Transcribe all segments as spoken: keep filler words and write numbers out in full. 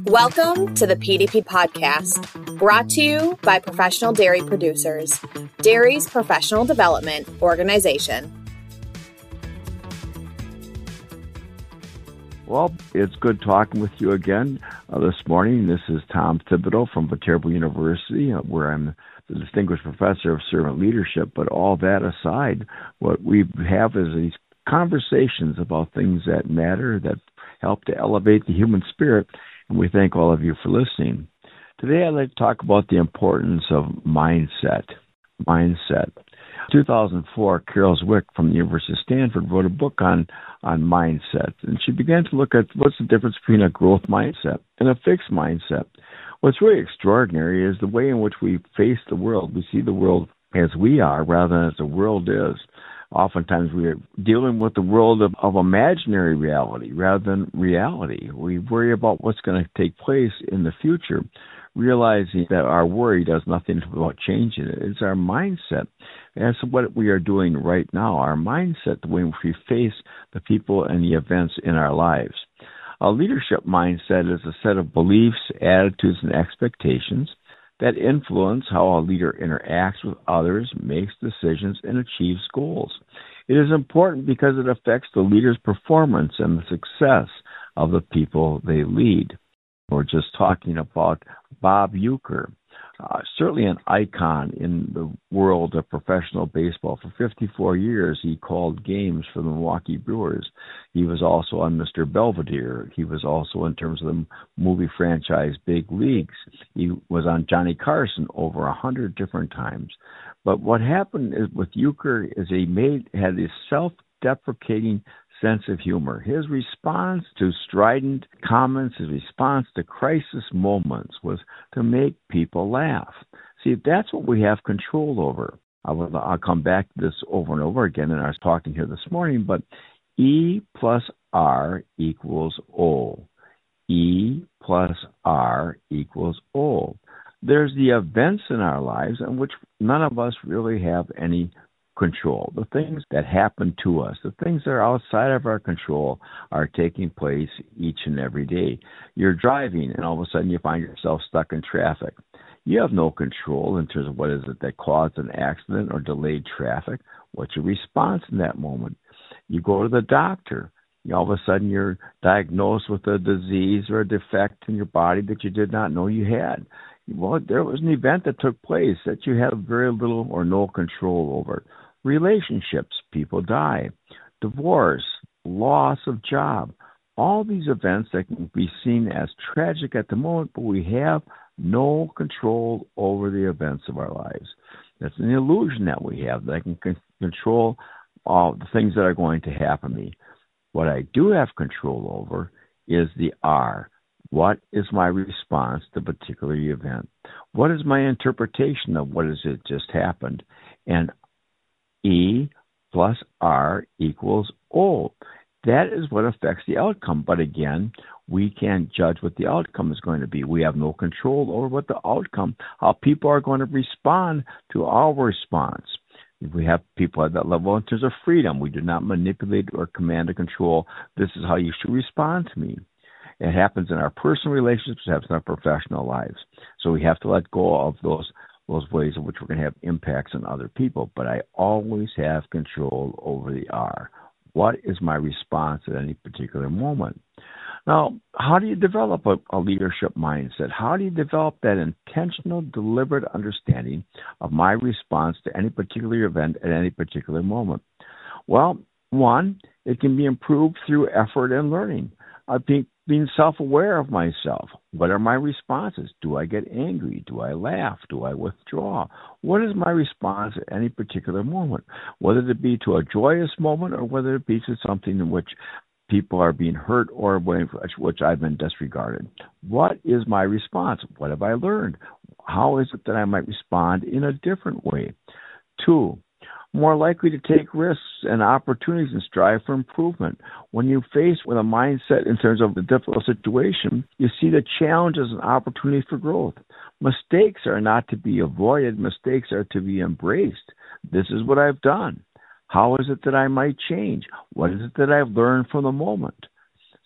Welcome to the P D P Podcast, brought to you by Professional Dairy Producers, dairy's professional development organization. Well, it's good talking with you again uh, this morning. This is Tom Thibodeau from Viterbo University, uh, where I'm the Distinguished Professor of Servant Leadership. But all that aside, what we have is these conversations about things that matter, that help to elevate the human spirit, and we thank all of you for listening. Today I'd like to talk about the importance of mindset. Mindset. In two thousand four, Carol Zwick from the University of Stanford wrote a book on, on mindset, and she began to look at what's the difference between a growth mindset and a fixed mindset. What's really extraordinary is the way in which we face the world. We see the world as we are rather than as the world is. Oftentimes we are dealing with the world of, of imaginary reality rather than reality. We worry about what's going to take place in the future, realizing that our worry does nothing about changing it. It's our mindset. That's what we are doing right now, our mindset, the way we face the people and the events in our lives. A leadership mindset is a set of beliefs, attitudes, and expectations that influence how a leader interacts with others, makes decisions, and achieves goals. It is important because it affects the leader's performance and the success of the people they lead. We're just talking about Bob Uecker, uh, certainly an icon in the world of professional baseball. For fifty-four years, he called games for the Milwaukee Brewers. He was also on Mister Belvedere. He was also, in terms of the movie franchise Big Leagues, he was on Johnny Carson over a hundred different times. But what happened is with Uecker is he made had this self-deprecating sense of humor. His response to strident comments, his response to crisis moments was to make people laugh. See, that's what we have control over. I will, I'll come back to this over and over again, and I was talking here this morning, but E plus R equals O. E plus R equals O. There's the events in our lives in which none of us really have any control. The things that happen to us, the things that are outside of our control are taking place each and every day. You're driving and all of a sudden you find yourself stuck in traffic. You have no control in terms of what is it that caused an accident or delayed traffic. What's your response in that moment? You go to the doctor. You know, all of a sudden you're diagnosed with a disease or a defect in your body that you did not know you had. Well, there was an event that took place that you had very little or no control over. Relationships, people die. Divorce, loss of job. All these events that can be seen as tragic at the moment, but we have no control over the events of our lives. That's an illusion that we have, that I can c- control all the things that are going to happen to me. What I do have control over is the R. What is my response to a particular event? What is my interpretation of what is it just happened? And E plus R equals O. That is what affects the outcome. But again, we can't judge what the outcome is going to be. We have no control over what the outcome, how people are going to respond to our response. If we have people at that level in terms of freedom, we do not manipulate or command or control. This is how you should respond to me. It happens in our personal relationships, it happens in our professional lives. So we have to let go of those those ways in which we're going to have impacts on other people. But I always have control over the R. What is my response at any particular moment? Now, how do you develop a, a leadership mindset? How do you develop that intentional, deliberate understanding of my response to any particular event at any particular moment? Well, one, it can be improved through effort and learning. Uh, being, being self-aware of myself. What are my responses? Do I get angry? Do I laugh? Do I withdraw? What is my response at any particular moment? Whether it be to a joyous moment or whether it be to something in which people are being hurt or which I've been disregarded. What is my response? What have I learned? How is it that I might respond in a different way? Two, more likely to take risks and opportunities and strive for improvement. When you face with a mindset in terms of the difficult situation, you see the challenge as an opportunity for growth. Mistakes are not to be avoided. Mistakes are to be embraced. This is what I've done. How is it that I might change? What is it that I've learned from the moment?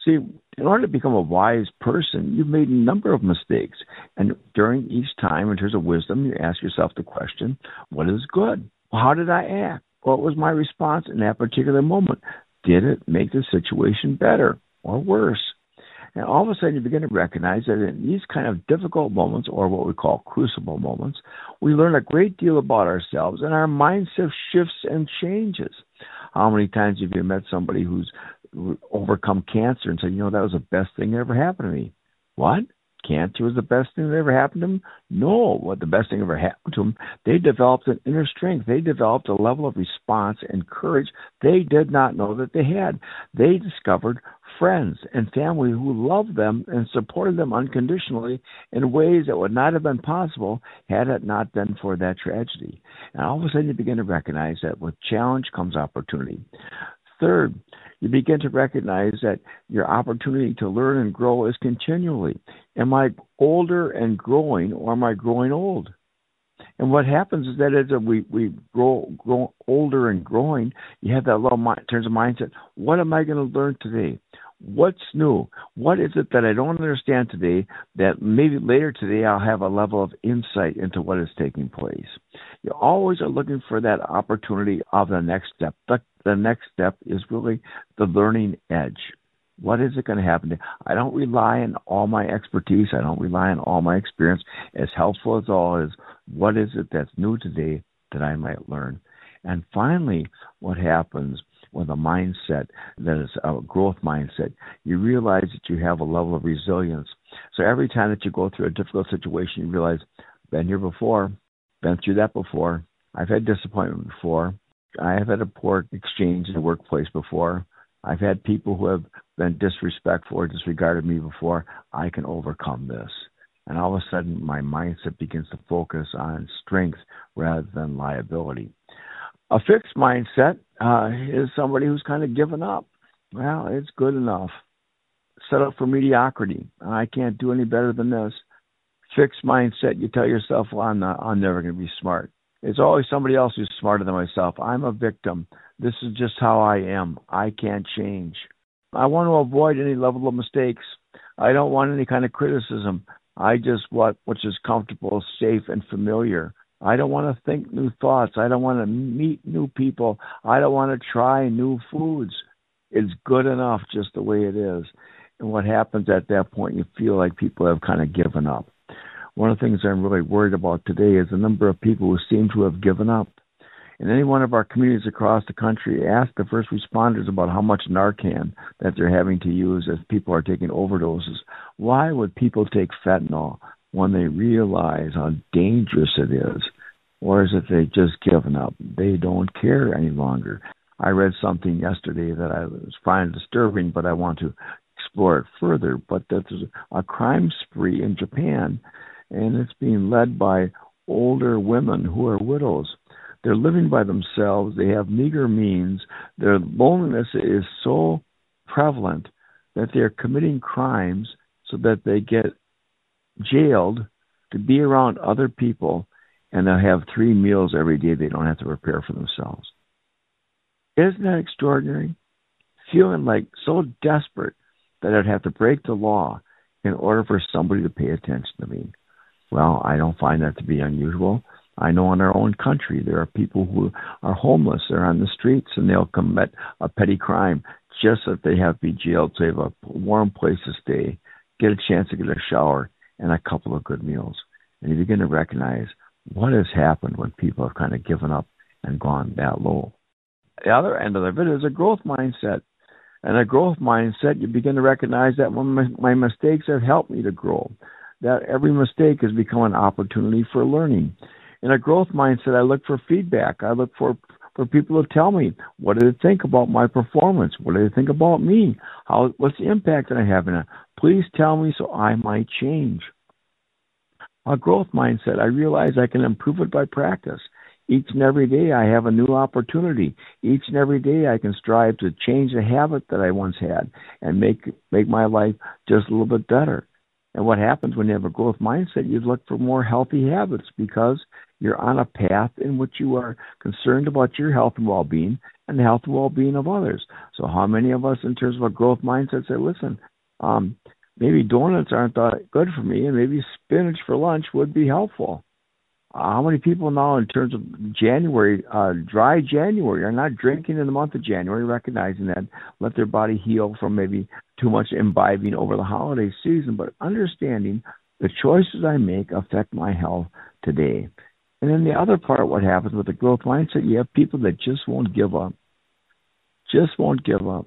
See, in order to become a wise person, you've made a number of mistakes. And during each time, in terms of wisdom, you ask yourself the question, what is good? Well, how did I act? What was my response in that particular moment? Did it make the situation better or worse? And all of a sudden, you begin to recognize that in these kind of difficult moments, or what we call crucible moments, we learn a great deal about ourselves, and our mindset shifts and changes. How many times have you met somebody who's overcome cancer and said, you know, that was the best thing that ever happened to me? What? Cancer was the best thing that ever happened to them? No, what the best thing ever happened to them, they developed an inner strength. They developed a level of response and courage they did not know that they had. They discovered friends and family who loved them and supported them unconditionally in ways that would not have been possible had it not been for that tragedy. And all of a sudden you begin to recognize that with challenge comes opportunity. Third, you begin to recognize that your opportunity to learn and grow is continually. Am I older and growing, or am I growing old? And what happens is that as we, we grow, grow older and growing, you have that little mind, in terms of mindset, what am I going to learn today? What's new? What is it that I don't understand today that maybe later today I'll have a level of insight into what is taking place? You always are looking for that opportunity of the next step. The, the next step is really the learning edge. What is it going to happen? I don't rely on all my expertise. I don't rely on all my experience. As helpful as all is, what is it that's new today that I might learn? And finally, what happens with a mindset that is a growth mindset, you realize that you have a level of resilience. So every time that you go through a difficult situation, you realize, been here before, been through that before, I've had disappointment before, I have had a poor exchange in the workplace before, I've had people who have been disrespectful or disregarded me before, I can overcome this. And all of a sudden, my mindset begins to focus on strength rather than liability. A fixed mindset uh, is somebody who's kind of given up. Well, it's good enough. Set up for mediocrity. I can't do any better than this. Fixed mindset, you tell yourself, well, I'm not, I'm never going to be smart. It's always somebody else who's smarter than myself. I'm a victim. This is just how I am. I can't change. I want to avoid any level of mistakes. I don't want any kind of criticism. I just want what's just comfortable, safe, and familiar. I don't want to think new thoughts. I don't want to meet new people. I don't want to try new foods. It's good enough just the way it is. And what happens at that point, you feel like people have kind of given up. One of the things I'm really worried about today is the number of people who seem to have given up. In any one of our communities across the country, ask the first responders about how much Narcan that they're having to use as people are taking overdoses. Why would people take fentanyl when they realize how dangerous it is? Or is it they just given up? They don't care any longer. I read something yesterday that I was finding disturbing, but I want to explore it further. But that there's a crime spree in Japan, and it's being led by older women who are widows. They're living by themselves. They have meager means. Their loneliness is so prevalent that they're committing crimes so that they get jailed to be around other people, and they'll have three meals every day they don't have to prepare for themselves. Isn't that extraordinary? Feeling like so desperate that I'd have to break the law in order for somebody to pay attention to me. Well, I don't find that to be unusual. I know in our own country there are people who are homeless. They're on the streets and they'll commit a petty crime just so that they have to be jailed so they have a warm place to stay, get a chance to get a shower, and a couple of good meals. And you begin to recognize what has happened when people have kind of given up and gone that low. The other end of it is a growth mindset. And a growth mindset, you begin to recognize that my, my mistakes have helped me to grow, that every mistake has become an opportunity for learning. In a growth mindset, I look for feedback. I look for, for people to tell me, what do they think about my performance? What do they think about me? How, what's the impact that I have in it? Please tell me so I might change. A growth mindset, I realize I can improve it by practice. Each and every day I have a new opportunity. Each and every day I can strive to change a habit that I once had and make make my life just a little bit better. And what happens when you have a growth mindset, you look for more healthy habits because you're on a path in which you are concerned about your health and well-being and the health and well-being of others. So how many of us, in terms of a growth mindset, say, listen, um, maybe donuts aren't that good for me, and maybe spinach for lunch would be helpful. Uh, how many people now, in terms of January, uh, dry January, are not drinking in the month of January, recognizing that, let their body heal from maybe too much imbibing over the holiday season, but understanding the choices I make affect my health today. And then the other part, what happens with the growth mindset, you have people that just won't give up, just won't give up.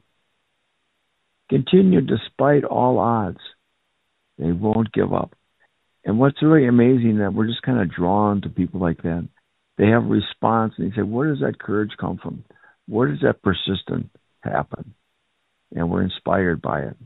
Continue despite all odds. They won't give up. And what's really amazing that we're just kind of drawn to people like that. They have a response, and they say, where does that courage come from? Where does that persistence happen? And we're inspired by it.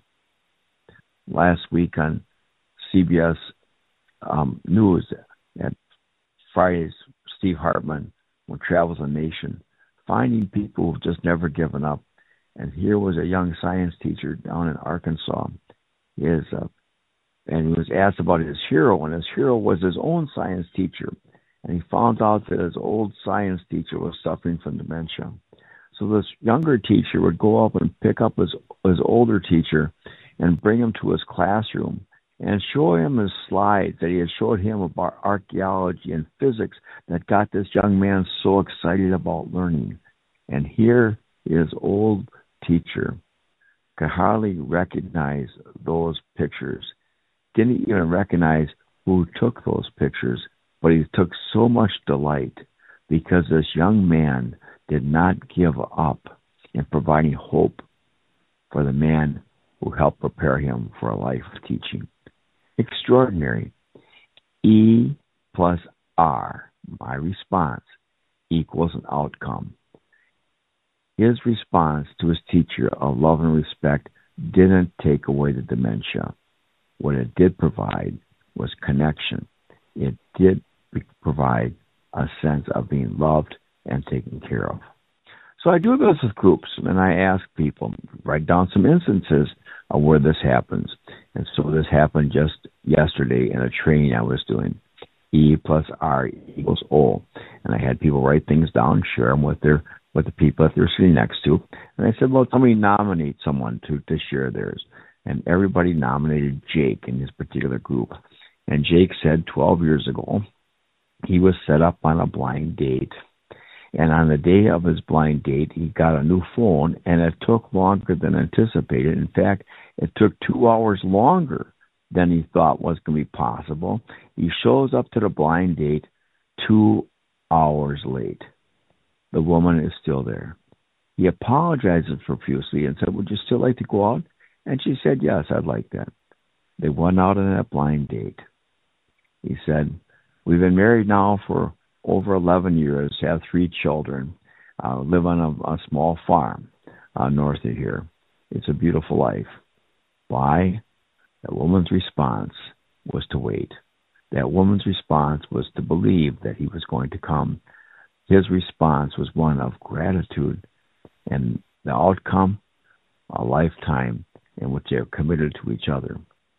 Last week on C B S um, News at Fridays, Steve Hartman, when Travels a Nation, finding people who've just never given up. And here was a young science teacher down in Arkansas. He is uh, And he was asked about his hero, and his hero was his own science teacher. And he found out that his old science teacher was suffering from dementia. So this younger teacher would go up and pick up his, his older teacher and bring him to his classroom and show him his slides that he had showed him about archaeology and physics that got this young man so excited about learning. And here his old teacher could hardly recognize those pictures. Didn't even recognize who took those pictures, but he took so much delight because this young man did not give up in providing hope for the man who helped prepare him for a life of teaching. Extraordinary. E plus R, my response, equals an outcome. His response to his teacher of love and respect didn't take away the dementia. What it did provide was connection. It did provide a sense of being loved and taken care of. So I do this with groups, and I ask people, write down some instances of where this happens. And so this happened just yesterday in a training I was doing. E plus R equals O. And I had people write things down, share them with their with the people that they're sitting next to. And I said, well, somebody nominate someone to, to share theirs. And everybody nominated Jake in his particular group. And Jake said twelve years ago, he was set up on a blind date. And on the day of his blind date, he got a new phone, and it took longer than anticipated. In fact, it took two hours longer than he thought was going to be possible. He shows up to the blind date two hours late. The woman is still there. He apologizes profusely and said, would you still like to go out? And she said, yes, I'd like that. They went out on that blind date. He said, we've been married now for over eleven years, have three children, uh, live on a, a small farm uh, north of here. It's a beautiful life. Why? That woman's response was to wait. That woman's response was to believe that he was going to come. His response was one of gratitude, and the outcome, a lifetime in which they are committed to each other.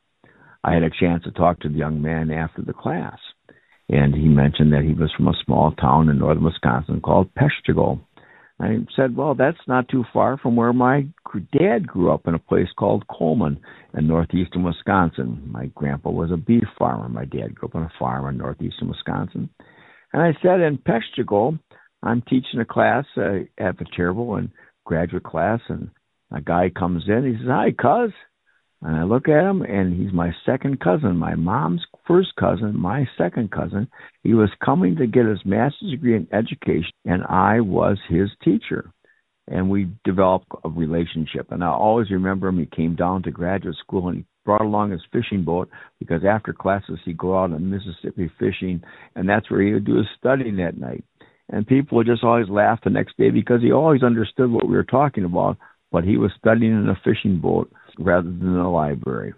I had a chance to talk to the young man after the class, and he mentioned that he was from a small town in northern Wisconsin called Peshtigo. I said, well, that's not too far from where my dad grew up, in a place called Coleman in northeastern Wisconsin. My grandpa was a beef farmer. My dad grew up on a farm in northeastern Wisconsin. And I said, in Peshtigo, I'm teaching a class uh, at Viterbo, and graduate class, and a guy comes in. He says, hi, cuz. And I look at him, and he's my second cousin, my mom's first cousin, my second cousin. He was coming to get his master's degree in education, and I was his teacher. And we developed a relationship. And I always remember him. He came down to graduate school, and he brought along his fishing boat, because after classes he'd go out in Mississippi fishing, and that's where he would do his studying that night. And people would just always laugh the next day, because he always understood what we were talking about, but he was studying in a fishing boat rather than in a library.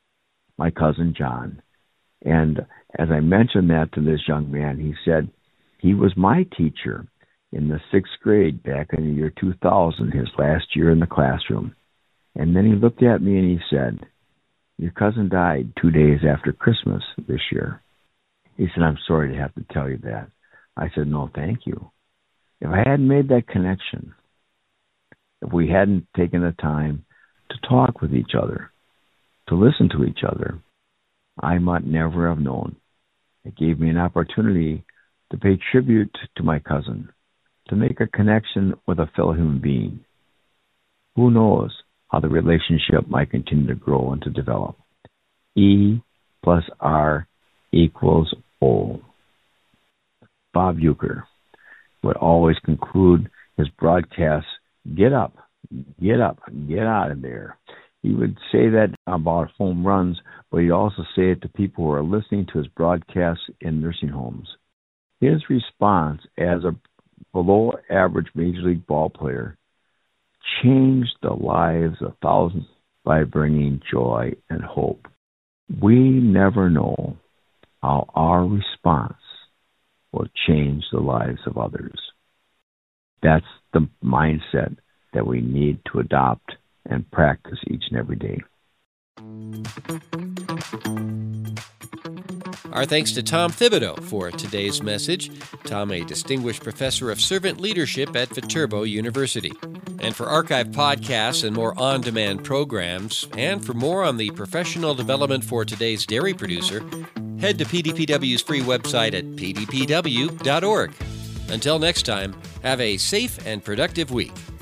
My cousin John. And as I mentioned that to this young man, he said he was my teacher in the sixth grade back in the year two thousand, his last year in the classroom. And then he looked at me and he said, Your cousin died two days after Christmas this year. He said, I'm sorry to have to tell you that. I said, no, thank you. If I hadn't made that connection, if we hadn't taken the time to talk with each other, to listen to each other, I might never have known. It gave me an opportunity to pay tribute to my cousin, to make a connection with a fellow human being. Who knows how the relationship might continue to grow and to develop. E plus R equals O. Bob Uecker would always conclude his broadcasts, get up, get up, get out of there. He would say that about home runs, but he'd also say it to people who are listening to his broadcasts in nursing homes. His response as a below-average Major League ball player changed the lives of thousands by bringing joy and hope. We never know how our response will change the lives of others. That's the mindset that we need to adopt and practice each and every day. Our thanks to Tom Thibodeau for today's message. Tom, a distinguished professor of servant leadership at Viterbo University. And for archived podcasts and more on-demand programs, and for more on the professional development for today's dairy producer, head to P D P W's free website at p d p w dot org. Until next time, have a safe and productive week.